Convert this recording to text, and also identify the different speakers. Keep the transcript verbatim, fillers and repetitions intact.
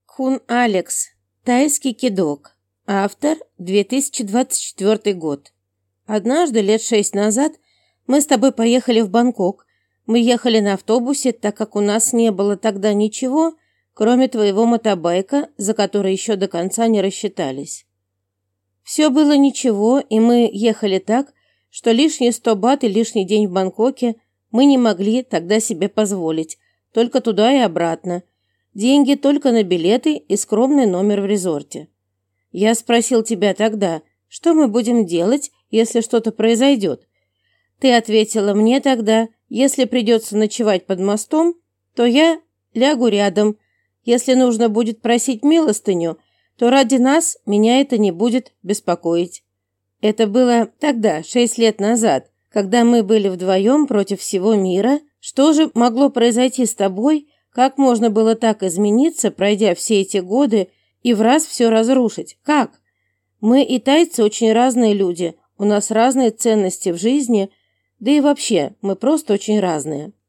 Speaker 1: Кун Алекс. Тайский кидок. Автор. две тысячи двадцать четвёртый год. Однажды, лет шесть назад, мы с тобой поехали в Бангкок. Мы ехали на автобусе, так как у нас не было тогда ничего, кроме твоего мотобайка, за который еще до конца не рассчитались. Все было ничего, и мы ехали так, что лишние сто бат и лишний день в Бангкоке мы не могли тогда себе позволить, только туда и обратно. Деньги только на билеты и скромный номер в резорте. Я спросил тебя тогда, что мы будем делать, если что-то произойдет. Ты ответила мне тогда, если придется ночевать под мостом, то я лягу рядом. Если нужно будет просить милостыню, то ради нас меня это не будет беспокоить. Это было тогда, шесть лет назад, когда мы были вдвоем против всего мира. Что же могло произойти с тобой? Как можно было так измениться, пройдя все эти годы, и в раз все разрушить? Как? Мы и тайцы очень разные люди, у нас разные ценности в жизни, да и вообще, мы просто очень разные.